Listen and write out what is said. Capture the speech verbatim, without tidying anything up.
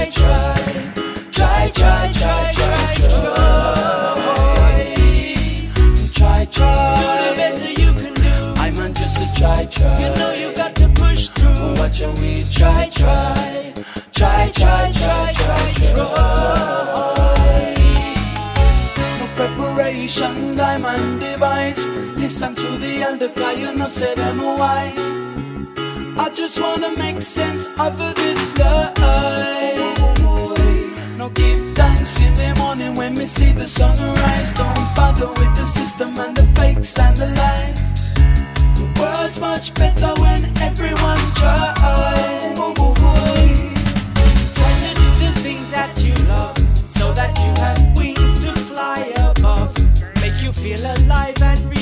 try, try, try, try, try, try, try, try, try. Do the best that you can do. I'm on just a try, try. You know you got to push through. Watch and we try, try, try, try, try, try, try. No preparation, diamond device. Listen to the elder, cause you know say them wise. I just wanna make sense of this life. No give thanks in the morning when we see the sunrise. Don't bother with the system and the fakes and the lies. The world's much better when everyone tries. Try to do the things that you love, so that you have wings to fly above. Make you feel alive and real.